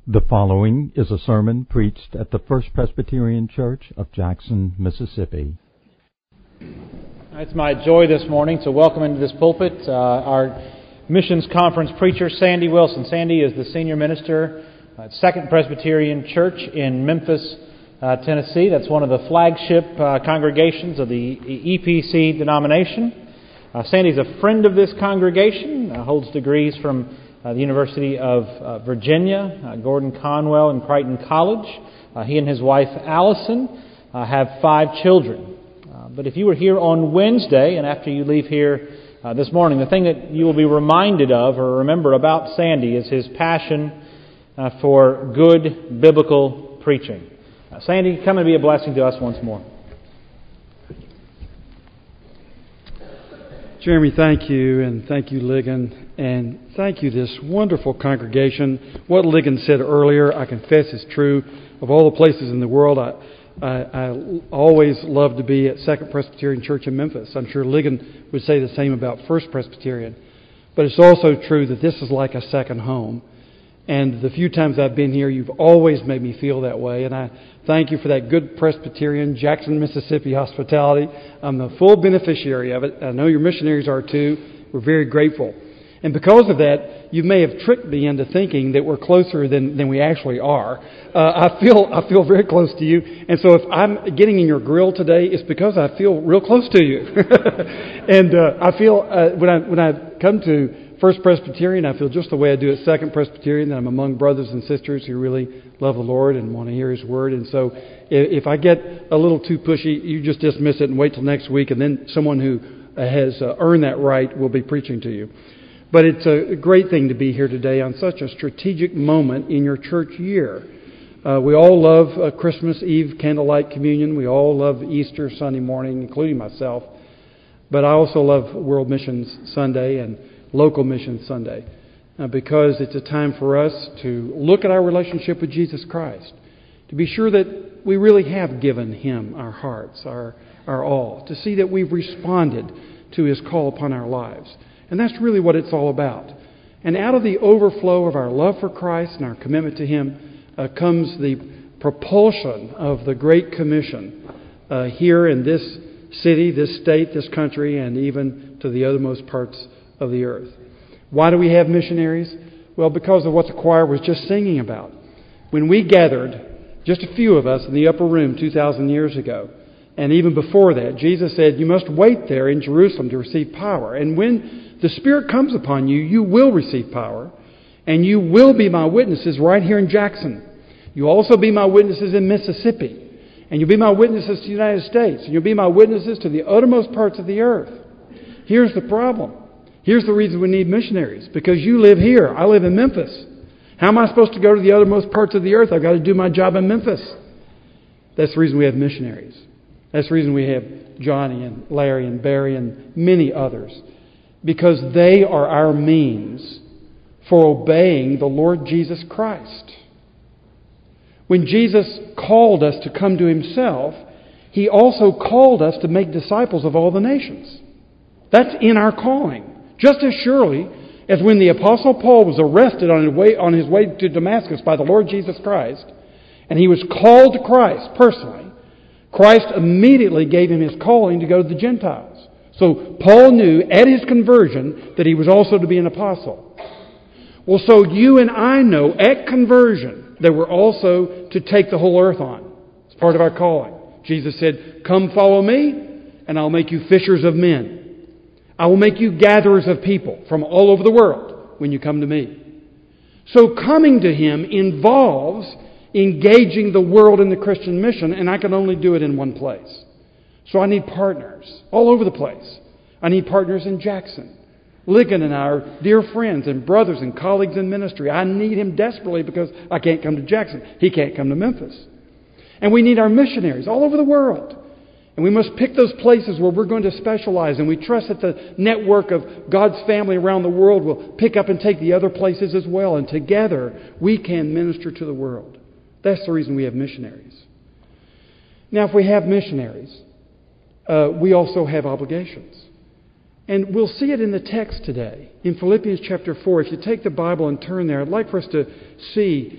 The following is a sermon preached at the First Presbyterian Church of Jackson, Mississippi. It's my joy this morning to welcome into this pulpit our missions conference preacher, Sandy Wilson. Sandy is the senior minister at Second Presbyterian Church in Memphis, Tennessee. That's one of the flagship congregations of the EPC denomination. Sandy's a friend of this congregation, holds degrees from the University of Virginia, Gordon Conwell, and Crichton College. He and his wife, Allison, have 5 children. But if you were here on Wednesday, and after you leave here this morning, the thing that you will be reminded of or remember about Sandy is his passion for good biblical preaching. Sandy, come and be a blessing to us once more. Jeremy, thank you, and thank you, Ligon, and thank you, this wonderful congregation. What Ligon said earlier, I confess is true. Of all the places in the world, I always love to be at Second Presbyterian Church in Memphis. I'm sure Ligon would say the same about First Presbyterian. But it's also true that this is like a second home. And the few times I've been here, you've always made me feel that way. And I thank you for that good Presbyterian, Jackson, Mississippi hospitality. I'm the full beneficiary of it. I know your missionaries are too. We're very grateful. And because of that, you may have tricked me into thinking that we're closer than we actually are. I feel very close to you. And so if I'm getting in your grill today, it's because I feel real close to you. And I feel when I come to First Presbyterian, I feel just the way I do at Second Presbyterian, that I'm among brothers and sisters who really love the Lord and want to hear His Word. And so if I get a little too pushy, you just dismiss it and wait till next week, and then someone who has earned that right will be preaching to you. But it's a great thing to be here today on such a strategic moment in your church year. We all love Christmas Eve candlelight communion. We all love Easter Sunday morning, including myself. But I also love World Missions Sunday and Local Mission Sunday, because it's a time for us to look at our relationship with Jesus Christ, to be sure that we really have given Him our hearts, our all, to see that we've responded to His call upon our lives. And that's really what it's all about. And out of the overflow of our love for Christ and our commitment to Him comes the propulsion of the Great Commission here in this city, this state, this country, and even to the othermost parts of the earth. Why do we have missionaries? Well, because of what the choir was just singing about. When we gathered, just a few of us in the upper room 2,000 years ago, and even before that, Jesus said, you must wait there in Jerusalem to receive power. And when the Spirit comes upon you, you will receive power, and you will be my witnesses right here in Jackson. You'll also be my witnesses in Mississippi, and you'll be my witnesses to the United States, and you'll be my witnesses to the uttermost parts of the earth. Here's the problem. Here's the reason we need missionaries. Because you live here. I live in Memphis. How am I supposed to go to the othermost parts of the earth? I've got to do my job in Memphis. That's the reason we have missionaries. That's the reason we have Johnny and Larry and Barry and many others. Because they are our means for obeying the Lord Jesus Christ. When Jesus called us to come to Himself, He also called us to make disciples of all the nations. That's in our calling. Just as surely as when the Apostle Paul was arrested on his way to Damascus by the Lord Jesus Christ, and he was called to Christ personally, Christ immediately gave him his calling to go to the Gentiles. So Paul knew at his conversion that he was also to be an apostle. Well, so you and I know at conversion that we're also to take the whole earth on. It's part of our calling. Jesus said, come follow me, and I'll make you fishers of men. I will make you gatherers of people from all over the world when you come to me. So coming to Him involves engaging the world in the Christian mission, and I can only do it in one place. So I need partners all over the place. I need partners in Jackson. Ligon and I are dear friends and brothers and colleagues in ministry. I need him desperately because I can't come to Jackson. He can't come to Memphis. And we need our missionaries all over the world. And we must pick those places where we're going to specialize, and we trust that the network of God's family around the world will pick up and take the other places as well. And together we can minister to the world. That's the reason we have missionaries. Now, if we have missionaries, we also have obligations. And we'll see it in the text today. In Philippians chapter 4, if you take the Bible and turn there, I'd like for us to see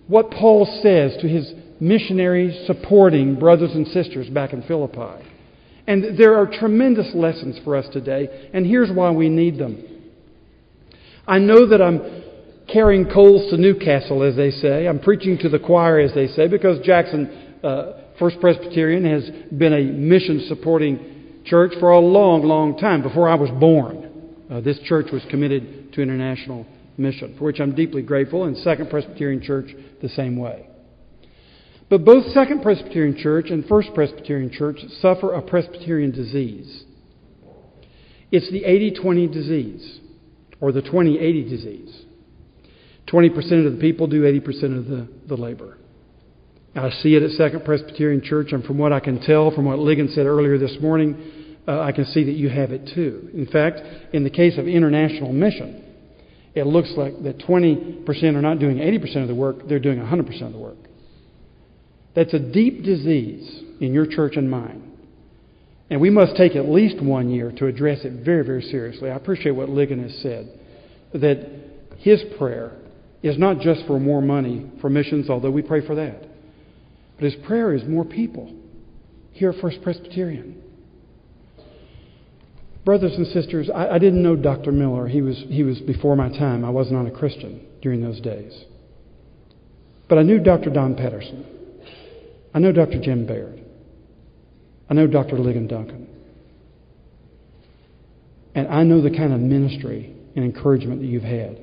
what Paul says to his missionary supporting brothers and sisters back in Philippi. And there are tremendous lessons for us today, and here's why we need them. I know that I'm carrying coals to Newcastle, as they say. I'm preaching to the choir, as they say, because Jackson First Presbyterian has been a mission-supporting church for a long, long time. Before I was born, this church was committed to international mission, for which I'm deeply grateful, and Second Presbyterian Church the same way. But both Second Presbyterian Church and First Presbyterian Church suffer a Presbyterian disease. It's the 80-20 disease, or the 20-80 disease. 20% of the people do 80% of the labor. I see it at Second Presbyterian Church, and from what I can tell, from what Ligon said earlier this morning, I can see that you have it too. In fact, in the case of international mission, it looks like that 20% are not doing 80% of the work, they're doing 100% of the work. That's a deep disease in your church and mine. And we must take at least 1 year to address it very, very seriously. I appreciate what Ligon has said, that his prayer is not just for more money for missions, although we pray for that. But his prayer is more people here at First Presbyterian. Brothers and sisters, I didn't know Dr. Miller. He was before my time. I was not a Christian during those days. But I knew Dr. Don Patterson. I know Dr. Jim Baird. I know Dr. Ligon Duncan. And I know the kind of ministry and encouragement that you've had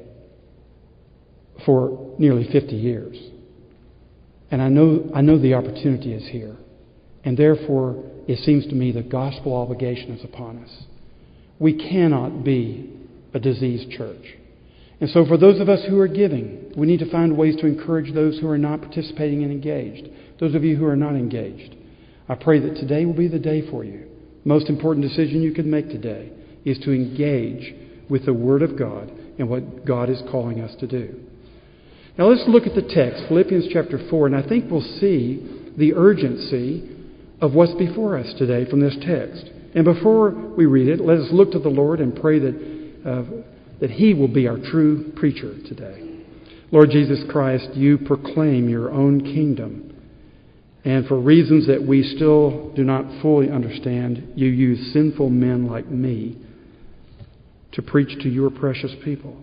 for nearly 50 years. And I know the opportunity is here. And therefore, it seems to me the gospel obligation is upon us. We cannot be a diseased church. And so for those of us who are giving, we need to find ways to encourage those who are not participating and engaged. Those of you who are not engaged. I pray that today will be the day for you. The most important decision you can make today is to engage with the Word of God and what God is calling us to do. Now let's look at the text, Philippians chapter 4, and I think we'll see the urgency of what's before us today from this text. And before we read it, let us look to the Lord and pray that He will be our true preacher today. Lord Jesus Christ, you proclaim your own kingdom. And for reasons that we still do not fully understand, you use sinful men like me to preach to your precious people.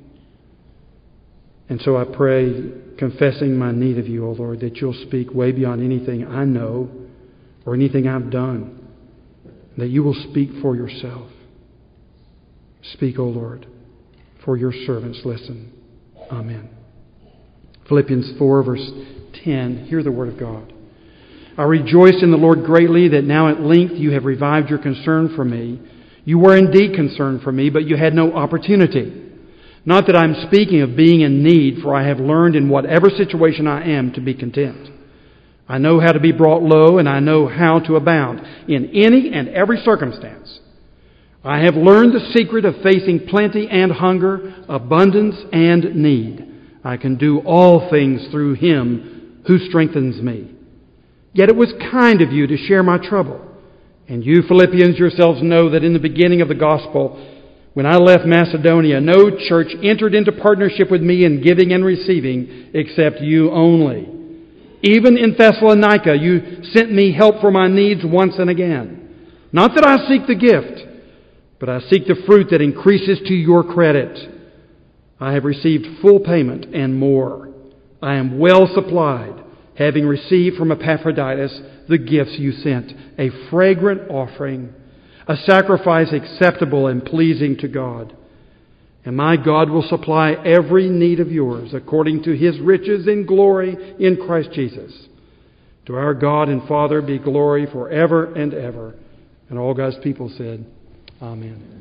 And so I pray, confessing my need of you, O Lord, that you'll speak way beyond anything I know or anything I've done. That you will speak for yourself. Speak, O Lord, for your servants listen. Amen. Philippians 4, verse 10. Hear the word of God. I rejoice in the Lord greatly that now at length you have revived your concern for me. You were indeed concerned for me, but you had no opportunity. Not that I'm speaking of being in need, for I have learned in whatever situation I am to be content. I know how to be brought low, and I know how to abound in any and every circumstance. I have learned the secret of facing plenty and hunger, abundance and need. I can do all things through Him who strengthens me. Yet it was kind of you to share my trouble. And you Philippians yourselves know that in the beginning of the gospel, when I left Macedonia, no church entered into partnership with me in giving and receiving except you only. Even in Thessalonica, you sent me help for my needs once and again. Not that I seek the gift, but I seek the fruit that increases to your credit. I have received full payment and more. I am well supplied, having received from Epaphroditus the gifts you sent, a fragrant offering, a sacrifice acceptable and pleasing to God. And my God will supply every need of yours according to His riches in glory in Christ Jesus. To our God and Father be glory forever and ever. And all God's people said, Amen.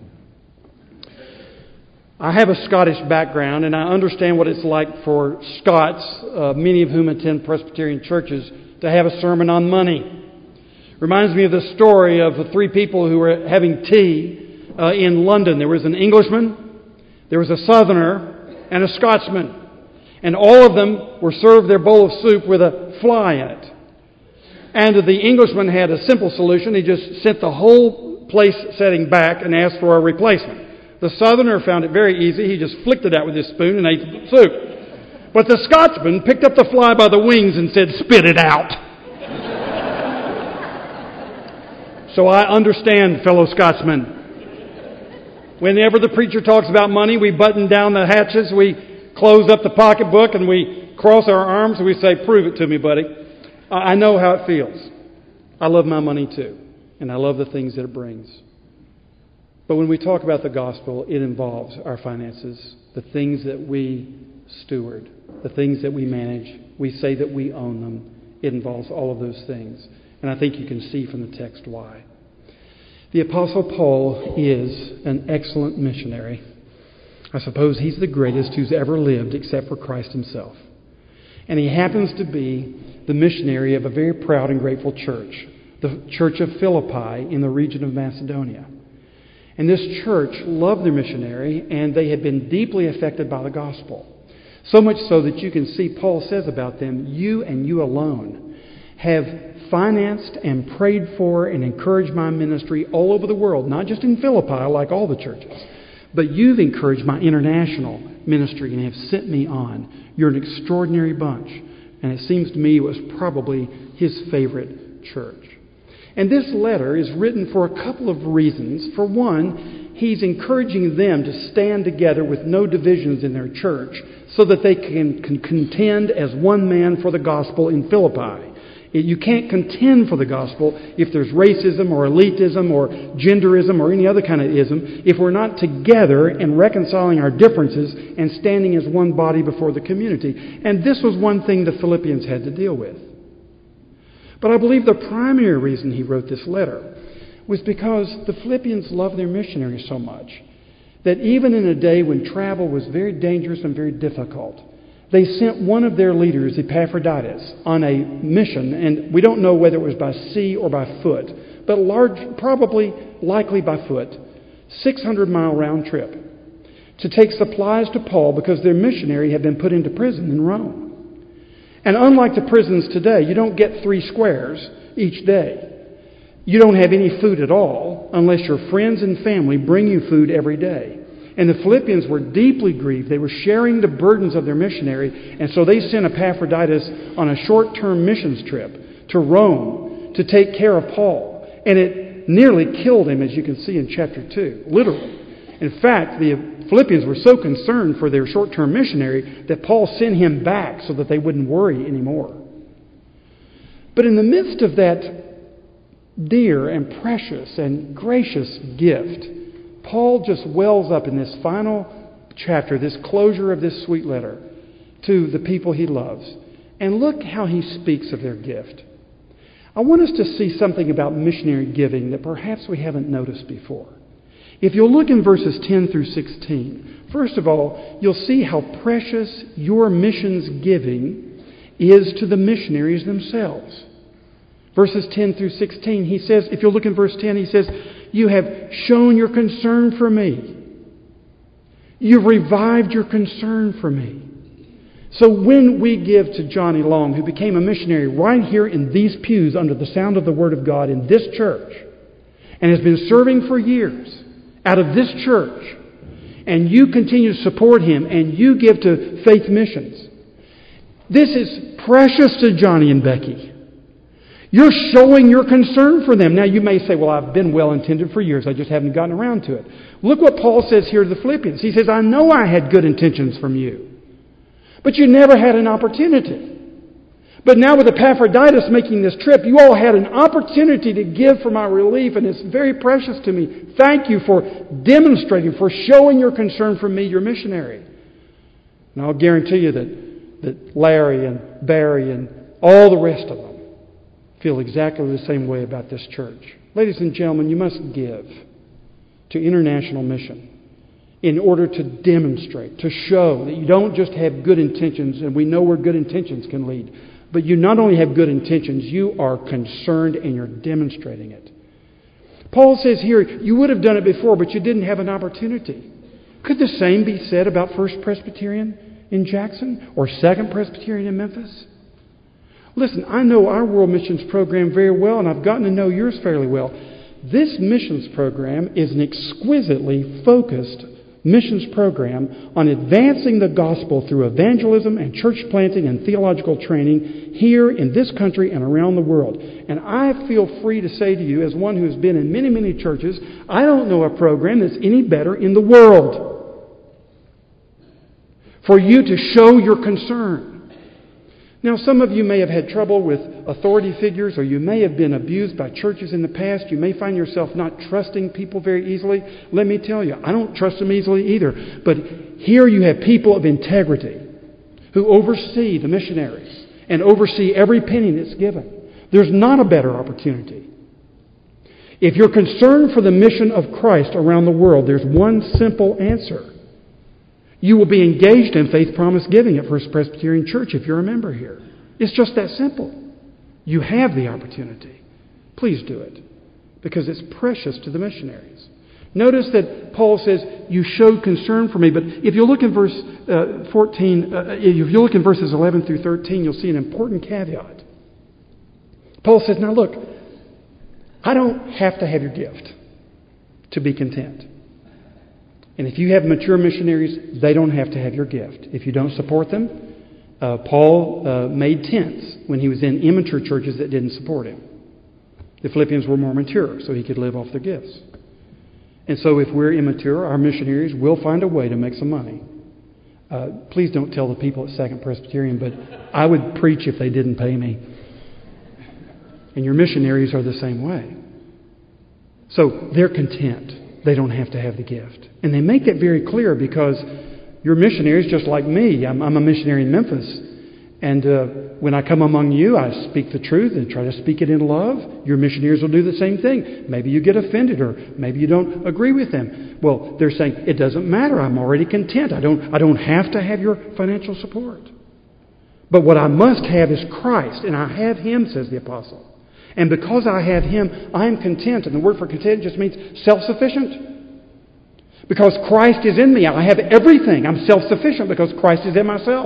I have a Scottish background, and I understand what it's like for Scots, many of whom attend Presbyterian churches, to have a sermon on money. Reminds me of the story of the three people who were having tea in London. There was an Englishman, there was a Southerner, and a Scotsman. And all of them were served their bowl of soup with a fly in it. And the Englishman had a simple solution. He just sent the whole place setting back and asked for a replacement. The Southerner found it very easy. He just flicked it out with his spoon and ate the soup. But the Scotsman picked up the fly by the wings and said, "Spit it out." So I understand, fellow Scotsmen. Whenever the preacher talks about money, we button down the hatches, we close up the pocketbook, and we cross our arms and we say, "Prove it to me, buddy." I know how it feels. I love my money too, and I love the things that it brings. But when we talk about the gospel, it involves our finances, the things that we steward, the things that we manage. We say that we own them. It involves all of those things. And I think you can see from the text why. The Apostle Paul is an excellent missionary. I suppose he's the greatest who's ever lived except for Christ himself. And he happens to be the missionary of a very proud and grateful church, the church of Philippi in the region of Macedonia. And this church loved their missionary, and they had been deeply affected by the gospel. So much so that you can see Paul says about them, "You and you alone have financed and prayed for and encouraged my ministry all over the world, not just in Philippi like all the churches, but you've encouraged my international ministry and have sent me on. You're an extraordinary bunch." And it seems to me it was probably his favorite church. And this letter is written for a couple of reasons. For one, he's encouraging them to stand together with no divisions in their church so that they can contend as one man for the gospel in Philippi. You can't contend for the gospel if there's racism or elitism or genderism or any other kind of ism if we're not together and reconciling our differences and standing as one body before the community. And this was one thing the Philippians had to deal with. But I believe the primary reason he wrote this letter was because the Philippians loved their missionaries so much that even in a day when travel was very dangerous and very difficult, they sent one of their leaders, Epaphroditus, on a mission, and we don't know whether it was by sea or by foot, but likely by foot, 600-mile round trip, to take supplies to Paul because their missionary had been put into prison in Rome. And unlike the prisons today, you don't get 3 squares each day. You don't have any food at all unless your friends and family bring you food every day. And the Philippians were deeply grieved. They were sharing the burdens of their missionary, and so they sent Epaphroditus on a short-term missions trip to Rome to take care of Paul. And it nearly killed him, as you can see in chapter 2, literally. In fact, the Philippians were so concerned for their short-term missionary that Paul sent him back so that they wouldn't worry anymore. But in the midst of that dear and precious and gracious gift, Paul just wells up in this final chapter, this closure of this sweet letter to the people he loves. And look how he speaks of their gift. I want us to see something about missionary giving that perhaps we haven't noticed before. If you'll look in verses 10 through 16, first of all, you'll see how precious your missions giving is to the missionaries themselves. Verses 10 through 16, he says, if you'll look in verse 10, he says, "You have shown your concern for me. You've revived your concern for me." So when we give to Johnny Long, who became a missionary right here in these pews under the sound of the Word of God in this church, and has been serving for years out of this church, and you continue to support him, and you give to Faith Missions, this is precious to Johnny and Becky. You're showing your concern for them. Now you may say, "Well, I've been well-intended for years. I just haven't gotten around to it." Look what Paul says here to the Philippians. He says, "I know I had good intentions from you, but you never had an opportunity. But now with Epaphroditus making this trip, you all had an opportunity to give for my relief, and it's very precious to me. Thank you for demonstrating, for showing your concern for me, your missionary." And I'll guarantee you that Larry and Barry and all the rest of them feel exactly the same way about this church. Ladies and gentlemen, you must give to international mission in order to demonstrate, to show that you don't just have good intentions, and we know where good intentions can lead, but you not only have good intentions, you are concerned and you're demonstrating it. Paul says here, you would have done it before, but you didn't have an opportunity. Could the same be said about First Presbyterian in Jackson or Second Presbyterian in Memphis? Listen, I know our World Missions program very well, and I've gotten to know yours fairly well. This missions program is an exquisitely focused missions program on advancing the gospel through evangelism and church planting and theological training here in this country and around the world. And I feel free to say to you, as one who has been in many, many churches, I don't know a program that's any better in the world for you to show your concern. Now, some of you may have had trouble with authority figures, or you may have been abused by churches in the past. You may find yourself not trusting people very easily. Let me tell you, I don't trust them easily either. But here you have people of integrity who oversee the missionaries and oversee every penny that's given. There's not a better opportunity. If you're concerned for the mission of Christ around the world, there's one simple answer. You will be engaged in faith promise giving at First Presbyterian Church if you're a member here. It's just that simple. You have the opportunity. Please do it, because it's precious to the missionaries. Notice that Paul says, you showed concern for me. But if you look in verse 14, if you look in verses 11 through 13, you'll see an important caveat. Paul says, now look, I don't have to have your gift to be content. And if you have mature missionaries, they don't have to have your gift. If you don't support them, Paul made tents when he was in immature churches that didn't support him. The Philippians were more mature, so he could live off their gifts. And so if we're immature, our missionaries will find a way to make some money. Please don't tell the people at Second Presbyterian, but I would preach if they didn't pay me. And your missionaries are the same way. So they're content. They don't have to have the gift. And they make that very clear because your missionaries, just like me, I'm a missionary in Memphis. And when I come among you, I speak the truth and try to speak it in love. Your missionaries will do the same thing. Maybe you get offended, or maybe you don't agree with them. Well, they're saying, it doesn't matter. I'm already content. I don't have to have your financial support. But what I must have is Christ, and I have Him, says the apostle. And because I have Him, I am content. And the word for content just means self-sufficient. Because Christ is in me, I have everything. I'm self-sufficient because Christ is in myself.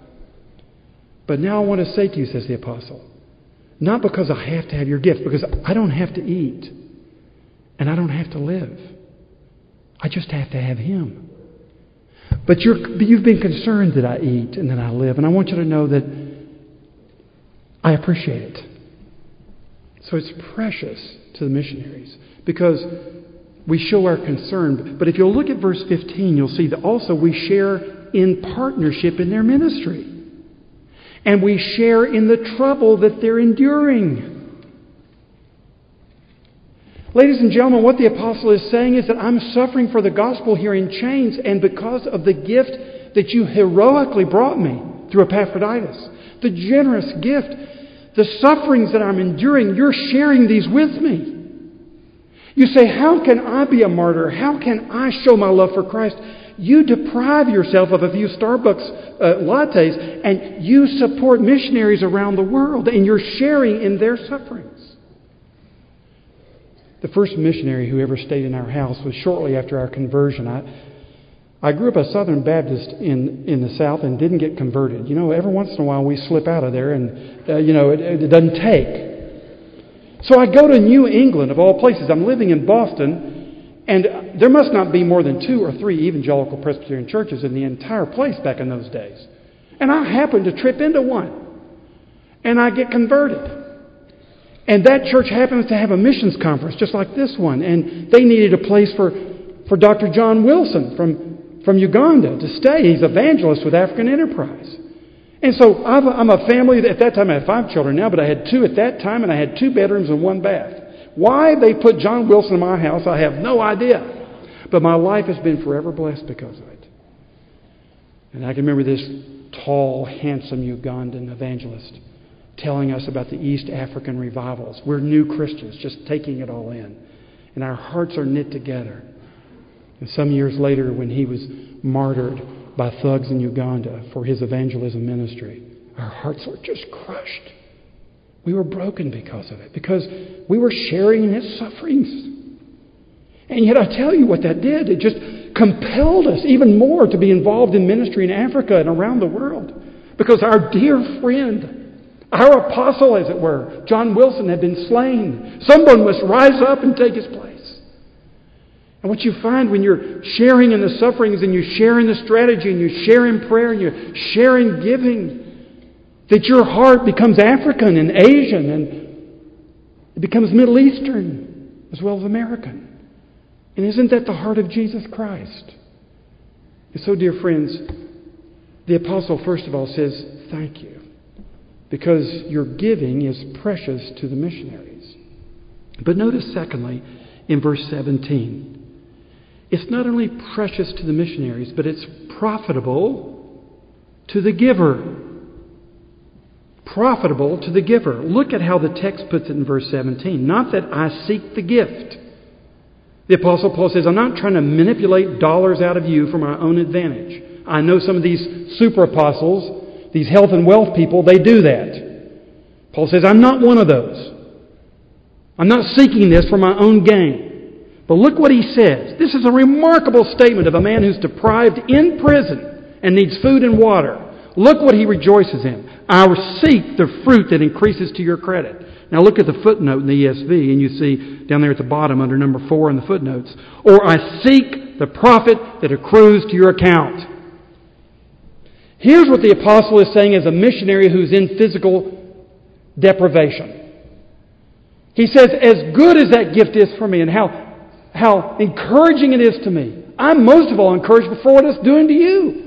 But now I want to say to you, says the apostle, not because I have to have your gift, because I don't have to eat and I don't have to live. I just have to have Him. But you've been concerned that I eat and that I live, and I want you to know that I appreciate it. So it's precious to the missionaries because we show our concern. But if you'll look at verse 15, you'll see that also we share in partnership in their ministry. And we share in the trouble that they're enduring. Ladies and gentlemen, what the apostle is saying is that I'm suffering for the gospel here in chains, and because of the gift that you heroically brought me through Epaphroditus, the generous gift, the sufferings that I'm enduring, you're sharing these with me. You say, how can I be a martyr? How can I show my love for Christ? You deprive yourself of a few Starbucks lattes, and you support missionaries around the world, and you're sharing in their sufferings. The first missionary who ever stayed in our house was shortly after our conversion. I grew up a Southern Baptist in the South and didn't get converted. You know, every once in a while we slip out of there, and it doesn't take. So I go to New England, of all places. I'm living in Boston. And there must not be more than 2 or 3 evangelical Presbyterian churches in the entire place back in those days. And I happened to trip into one. And I get converted. And that church happens to have a missions conference just like this one. And they needed a place for Dr. John Wilson from Uganda to stay. He's evangelist with African Enterprise. And so I'm a family. At that time I had 5 children now, but I had 2 at that time, and I had 2 bedrooms and 1 bath. Why they put John Wilson in my house, I have no idea. But my life has been forever blessed because of it. And I can remember this tall, handsome Ugandan evangelist telling us about the East African revivals. We're new Christians, just taking it all in. And our hearts are knit together. And some years later, when he was martyred by thugs in Uganda for his evangelism ministry, our hearts were just crushed. We were broken because of it, because we were sharing in his sufferings. And yet I tell you what that did. It just compelled us even more to be involved in ministry in Africa and around the world. Because our dear friend, our apostle as it were, John Wilson, had been slain. Someone must rise up and take his place. And what you find when you're sharing in the sufferings and you share in the strategy and you share in prayer and you share in giving, that your heart becomes African and Asian and it becomes Middle Eastern as well as American. And isn't that the heart of Jesus Christ? And so, dear friends, the apostle first of all says, thank you. Because your giving is precious to the missionaries. But notice secondly, in verse 17, it's not only precious to the missionaries, but it's profitable to the giver. Profitable to the giver. Look at how the text puts it in verse 17. Not that I seek the gift. The Apostle Paul says, I'm not trying to manipulate dollars out of you for my own advantage. I know some of these super apostles, these health and wealth people, they do that. Paul says, I'm not one of those. I'm not seeking this for my own gain. But look what he says. This is a remarkable statement of a man who's deprived in prison and needs food and water. Look what he rejoices in. I seek the fruit that increases to your credit. Now look at the footnote in the ESV, and you see down there at the bottom under number 4 in the footnotes. Or I seek the profit that accrues to your account. Here's what the apostle is saying as a missionary who's in physical deprivation. He says, as good as that gift is for me and how encouraging it is to me, I'm most of all encouraged for what it's doing to you.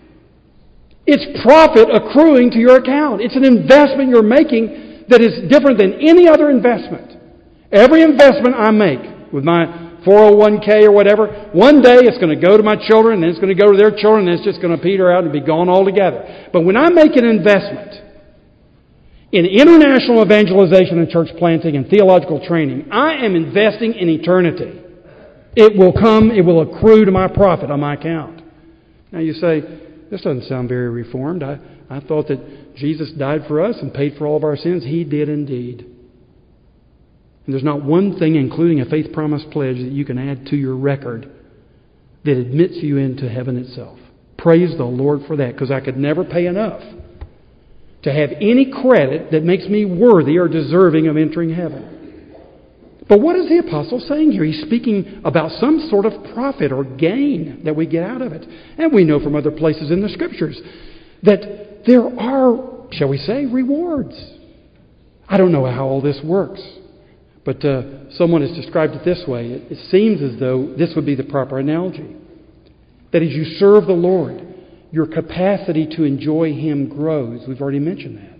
It's profit accruing to your account. It's an investment you're making that is different than any other investment. Every investment I make with my 401k or whatever, one day it's going to go to my children, and then it's going to go to their children, and it's just going to peter out and be gone altogether. But when I make an investment in international evangelization and church planting and theological training, I am investing in eternity. It will come, it will accrue to my profit on my account. Now you say, this doesn't sound very reformed. I thought that Jesus died for us and paid for all of our sins. He did indeed. And there's not one thing, including a faith promise pledge, that you can add to your record that admits you into heaven itself. Praise the Lord for that, because I could never pay enough to have any credit that makes me worthy or deserving of entering heaven. But what is the apostle saying here? He's speaking about some sort of profit or gain that we get out of it. And we know from other places in the Scriptures that there are, shall we say, rewards. I don't know how all this works, but someone has described it this way. It seems as though this would be the proper analogy. That as you serve the Lord, your capacity to enjoy Him grows. We've already mentioned that.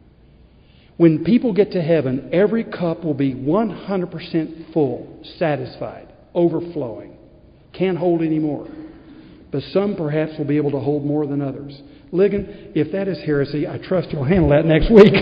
When people get to heaven, every cup will be 100% full, satisfied, overflowing. Can't hold any more. But some perhaps will be able to hold more than others. Ligon, if that is heresy, I trust you'll handle that next week.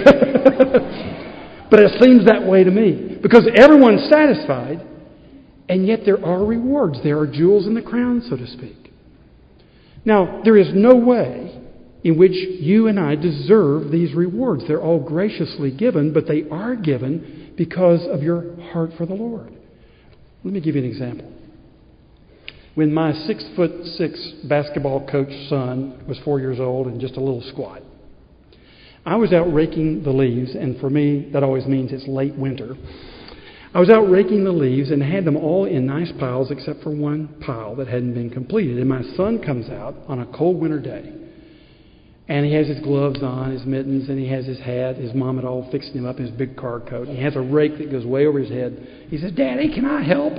But it seems that way to me. Because everyone's satisfied, and yet there are rewards. There are jewels in the crown, so to speak. Now, there is no way in which you and I deserve these rewards. They're all graciously given, but they are given because of your heart for the Lord. Let me give you an example. When my 6'6" basketball coach son was 4 years old and just a little squat, I was out raking the leaves, and for me that always means it's late winter. I was out raking the leaves and had them all in nice piles except for one pile that hadn't been completed. And my son comes out on a cold winter day, and he has his gloves on, his mittens, and he has his hat. His mom had all fixed him up in his big car coat. And he has a rake that goes way over his head. He says, "Daddy, can I help?"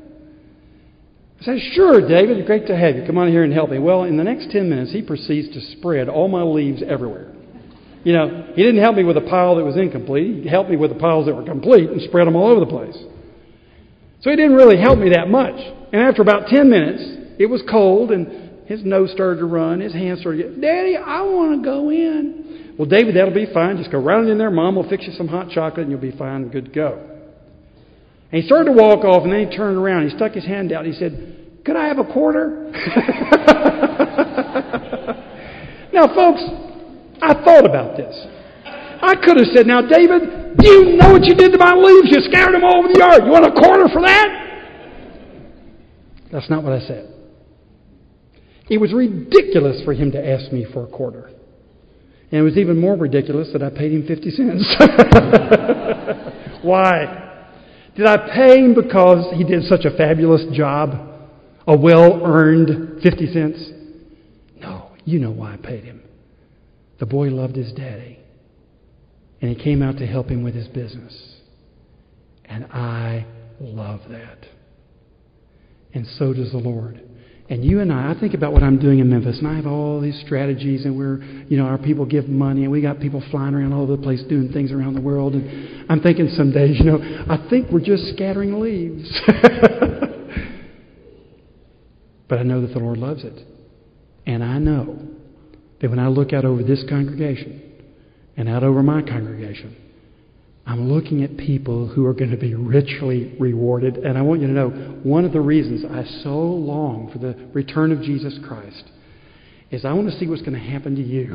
I said, "Sure, David, great to have you. Come on here and help me." Well, in the next 10 minutes, he proceeds to spread all my leaves everywhere. You know, he didn't help me with a pile that was incomplete. He helped me with the piles that were complete and spread them all over the place. So he didn't really help me that much. And after about 10 minutes, it was cold, and his nose started to run. His hands started to get, "Daddy, I want to go in." "Well, David, that'll be fine. Just go right on in there. Mom will fix you some hot chocolate, and you'll be fine and good to go." And he started to walk off, and then he turned around. He stuck his hand out. He said, "Could I have a quarter?" Now, folks, I thought about this. I could have said, "Now, David, do you know what you did to my leaves? You scattered them all over the yard. You want a quarter for that?" That's not what I said. It was ridiculous for him to ask me for a quarter. And it was even more ridiculous that I paid him 50 cents. Why? Did I pay him because he did such a fabulous job? A well-earned 50 cents? No, you know why I paid him. The boy loved his daddy. And he came out to help him with his business. And I love that. And so does the Lord. And you and I think about what I'm doing in Memphis, and I have all these strategies, and our people give money, and we got people flying around all over the place doing things around the world. And I'm thinking some days, I think we're just scattering leaves. But I know that the Lord loves it. And I know that when I look out over this congregation and out over my congregation, I'm looking at people who are going to be richly rewarded. And I want you to know, one of the reasons I so long for the return of Jesus Christ is I want to see what's going to happen to you.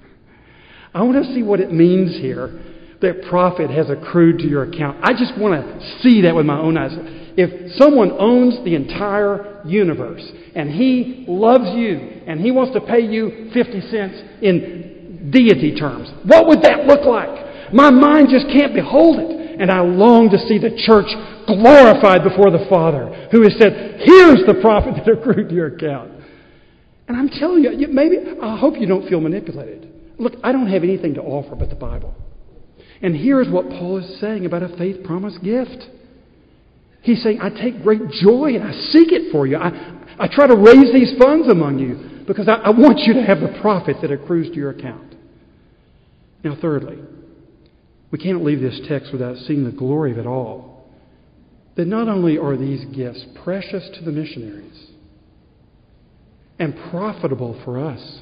I want to see what it means here that profit has accrued to your account. I just want to see that with my own eyes. If someone owns the entire universe and he loves you and he wants to pay you 50 cents in deity terms, what would that look like? My mind just can't behold it. And I long to see the church glorified before the Father, who has said, here's the profit that accrued to your account. And I'm telling you, I hope you don't feel manipulated. Look, I don't have anything to offer but the Bible. And here's what Paul is saying about a faith promise gift. He's saying, I take great joy and I seek it for you. I try to raise these funds among you because I want you to have the profit that accrues to your account. Now, thirdly, we can't leave this text without seeing the glory of it all. That not only are these gifts precious to the missionaries and profitable for us,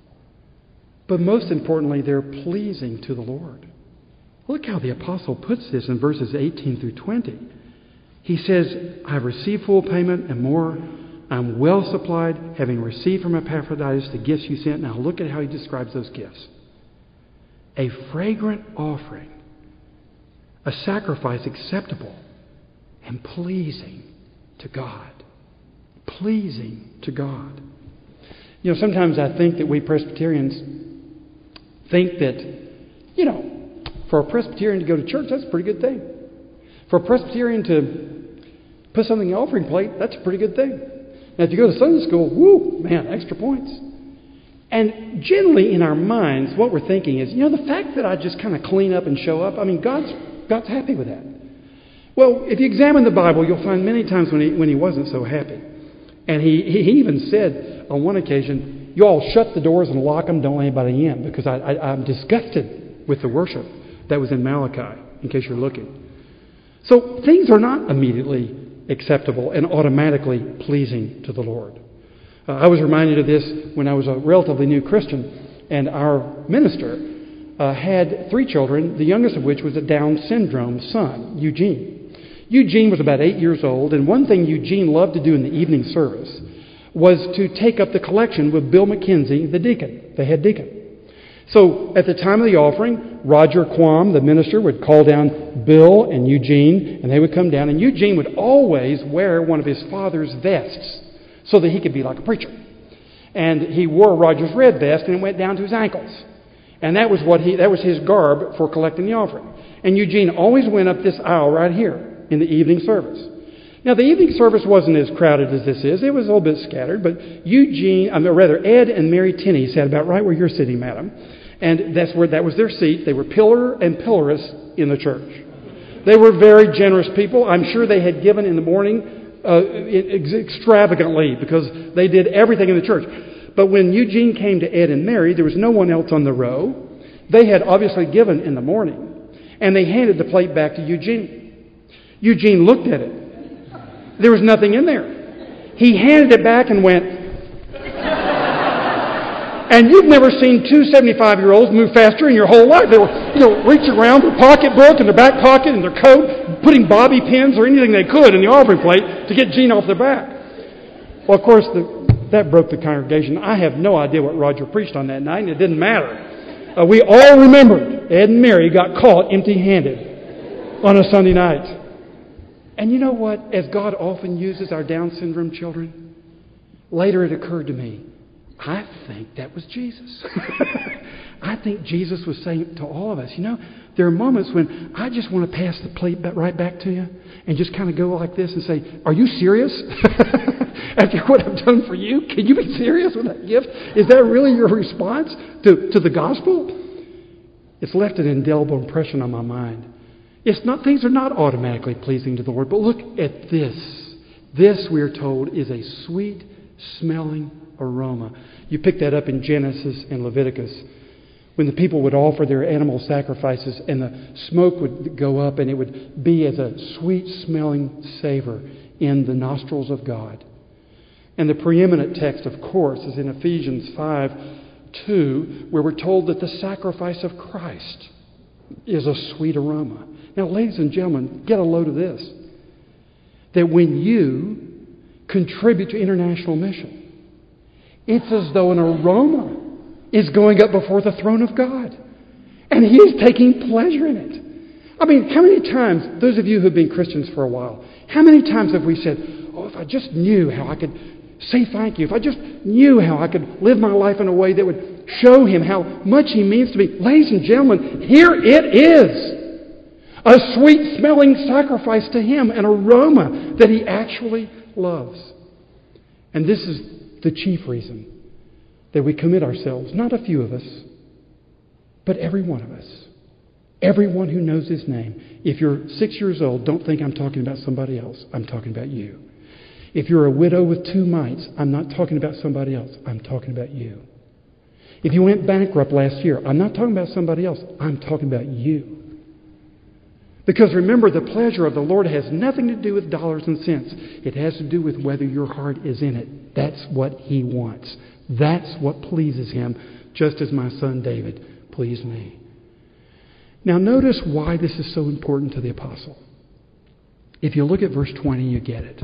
but most importantly, they're pleasing to the Lord. Look how the apostle puts this in verses 18 through 20. He says, I have received full payment and more. I'm well supplied, having received from Epaphroditus the gifts you sent. Now look at how he describes those gifts. A fragrant offering, a sacrifice acceptable and pleasing to God. Pleasing to God. Sometimes I think that we Presbyterians think that, for a Presbyterian to go to church, that's a pretty good thing. For a Presbyterian to put something in the offering plate, that's a pretty good thing. Now, if you go to Sunday school, woo, man, extra points. And generally in our minds, what we're thinking is, the fact that I just kind of clean up and show up, God's happy with that. Well, if you examine the Bible, you'll find many times when he wasn't so happy. And he even said on one occasion, you all shut the doors and lock them, don't let anybody in, because I'm disgusted with the worship that was in Malachi, in case you're looking. So things are not immediately acceptable and automatically pleasing to the Lord. I was reminded of this when I was a relatively new Christian, and our minister had 3 children, the youngest of which was a Down syndrome son, Eugene. Eugene was about 8 years old, and one thing Eugene loved to do in the evening service was to take up the collection with Bill McKenzie, the deacon, the head deacon. So at the time of the offering, Roger Quam, the minister, would call down Bill and Eugene, and they would come down, and Eugene would always wear one of his father's vests so that he could be like a preacher. And he wore Roger's red vest, and it went down to his ankles. And that was his garb for collecting the offering. And Eugene always went up this aisle right here in the evening service. Now, the evening service wasn't as crowded as this is. It was a little bit scattered, but Ed and Mary Tinney sat about right where you're sitting, madam. And that was their seat. They were pillar and pillarous in the church. They were very generous people. I'm sure they had given in the morning extravagantly because they did everything in the church. But when Eugene came to Ed and Mary, there was no one else on the row. They had obviously given in the morning. And they handed the plate back to Eugene. Eugene looked at it. There was nothing in there. He handed it back and went... And you've never seen 2 75-year-olds move faster in your whole life. They were, reaching around their pocketbook and their back pocket and their coat, putting bobby pins or anything they could in the offering plate to get Gene off their back. Well, of course, that broke the congregation. I have no idea what Roger preached on that night, and it didn't matter. We all remembered Ed and Mary got caught empty-handed on a Sunday night. And you know what? As God often uses our Down syndrome children, later it occurred to me, I think that was Jesus. I think Jesus was saying to all of us, there are moments when I just want to pass the plate right back to you and just kind of go like this and say, are you serious? After what I've done for you, can you be serious with that gift? Is that really your response to the gospel? It's left an indelible impression on my mind. Things are not automatically pleasing to the Lord, but look at this. This, we are told, is a sweet-smelling aroma. You pick that up in Genesis and Leviticus. When the people would offer their animal sacrifices and the smoke would go up and it would be as a sweet-smelling savor in the nostrils of God. And the preeminent text, of course, is in Ephesians 5:2, where we're told that the sacrifice of Christ is a sweet aroma. Now, ladies and gentlemen, get a load of this. That when you contribute to international mission, it's as though an aroma is going up before the throne of God. And He is taking pleasure in it. I mean, how many times, those of you who have been Christians for a while, how many times have we said, oh, if I just knew how I could say thank you, if I just knew how I could live my life in a way that would show Him how much He means to me. Ladies and gentlemen, here it is. A sweet-smelling sacrifice to Him, an aroma that He actually loves. And this is the chief reason that we commit ourselves, not a few of us, but every one of us. Everyone who knows His name. If you're 6 years old, don't think I'm talking about somebody else. I'm talking about you. If you're a widow with 2 mites, I'm not talking about somebody else. I'm talking about you. If you went bankrupt last year, I'm not talking about somebody else. I'm talking about you. Because remember, the pleasure of the Lord has nothing to do with dollars and cents. It has to do with whether your heart is in it. That's what He wants. That's what pleases Him, just as my son David pleased me. Now notice why this is so important to the apostle. If you look at verse 20, you get it.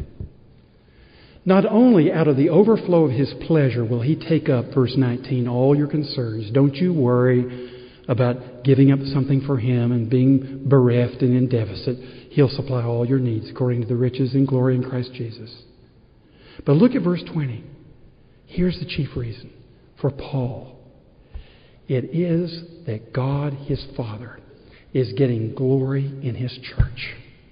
Not only out of the overflow of His pleasure will He take up, verse 19, all your concerns. Don't you worry about giving up something for Him and being bereft and in deficit. He'll supply all your needs according to the riches and glory in Christ Jesus. But look at verse 20. Here's the chief reason for Paul. It is that God, His Father, is getting glory in His church.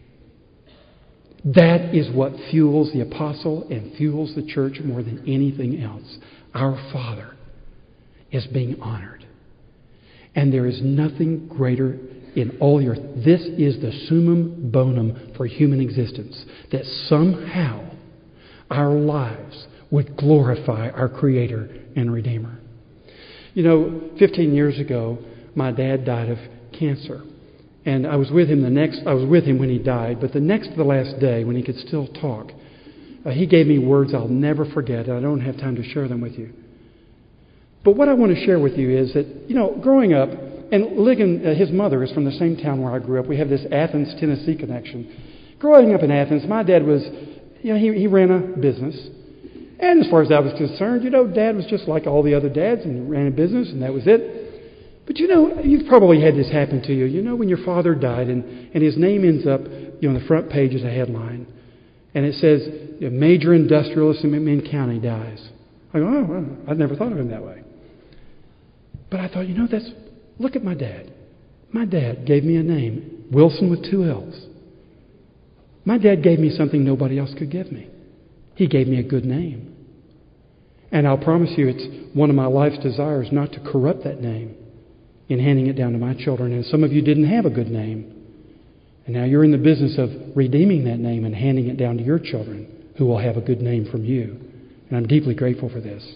That is what fuels the apostle and fuels the church more than anything else. Our Father is being honored. And there is nothing greater in all the earth. This is the summum bonum for human existence. That somehow our lives would glorify our Creator and Redeemer. 15 years ago, my dad died of cancer. And I was with him when he died, but the next to the last day, when he could still talk, he gave me words I'll never forget. I don't have time to share them with you. But what I want to share with you is that, growing up, and Ligon, his mother is from the same town where I grew up. We have this Athens, Tennessee connection. Growing up in Athens, my dad was, he ran a business. And as far as I was concerned, Dad was just like all the other dads and ran a business, and that was it. But you've probably had this happen to you. When your father died and his name ends up, on the front page as a headline. And it says, a major industrialist in McMinn County dies. I go, oh, well, I'd never thought of him that way. But I thought, look at my dad. My dad gave me a name, Wilson with 2 L's. My dad gave me something nobody else could give me. He gave me a good name. And I'll promise you, it's one of my life's desires not to corrupt that name in handing it down to my children. And some of you didn't have a good name. And now you're in the business of redeeming that name and handing it down to your children who will have a good name from you. And I'm deeply grateful for this.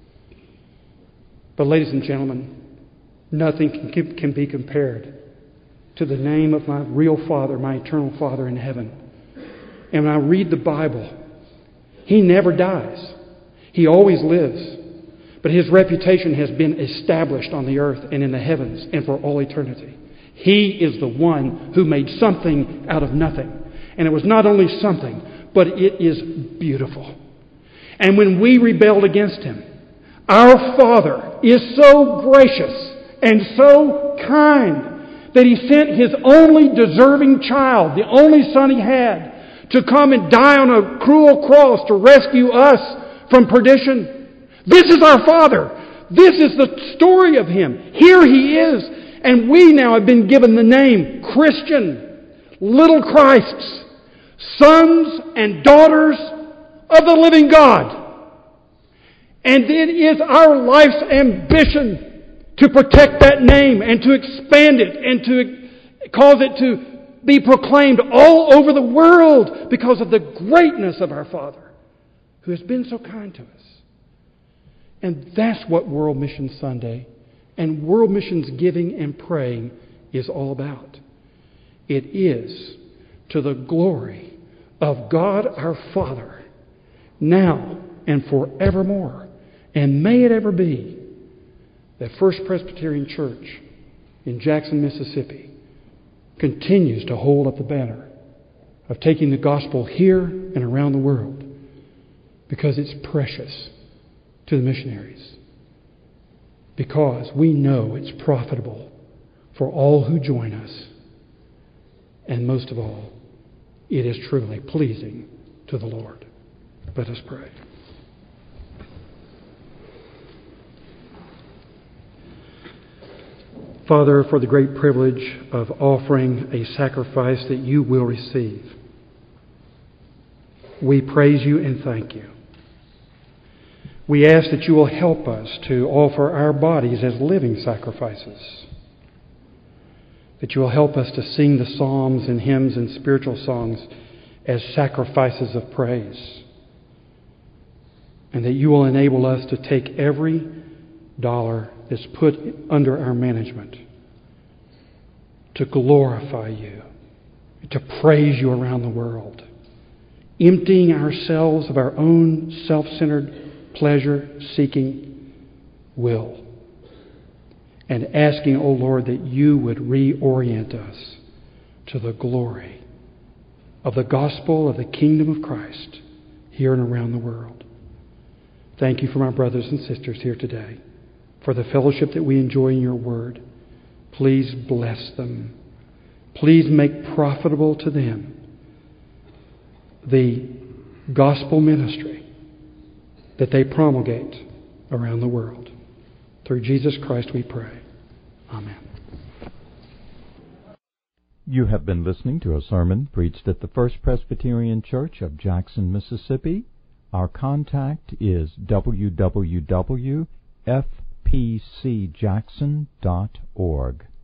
But ladies and gentlemen, nothing can be compared to the name of my real Father, my eternal Father in heaven. And when I read the Bible, He never dies. He always lives. But His reputation has been established on the earth and in the heavens and for all eternity. He is the one who made something out of nothing. And it was not only something, but it is beautiful. And when we rebelled against Him, our Father is so gracious and so kind that He sent His only deserving child, the only Son He had, to come and die on a cruel cross to rescue us from perdition. This is our Father. This is the story of Him. Here He is. And we now have been given the name Christian, little Christs, sons and daughters of the living God. And it is our life's ambition to protect that name and to expand it and to cause it to be proclaimed all over the world because of the greatness of our Father who has been so kind to us. And that's what World Mission Sunday and World Missions giving and praying is all about. It is to the glory of God our Father, now and forevermore. And may it ever be that First Presbyterian Church in Jackson, Mississippi continues to hold up the banner of taking the gospel here and around the world because it's precious to the missionaries. Because we know it's profitable for all who join us. And most of all, it is truly pleasing to the Lord. Let us pray. Father, for the great privilege of offering a sacrifice that you will receive, we praise you and thank you. We ask that you will help us to offer our bodies as living sacrifices, that you will help us to sing the psalms and hymns and spiritual songs as sacrifices of praise, and that you will enable us to take every dollar that's put under our management to glorify you, to praise you around the world, emptying ourselves of our own self-centered pleasure-seeking will, and asking, O Lord, that you would reorient us to the glory of the gospel of the kingdom of Christ here and around the world. Thank you for my brothers and sisters here today, for the fellowship that we enjoy in your word. Please bless them. Please make profitable to them the gospel ministry that they promulgate around the world. Through Jesus Christ we pray. Amen. You have been listening to a sermon preached at the First Presbyterian Church of Jackson, Mississippi. Our contact is www.fpcjackson.org.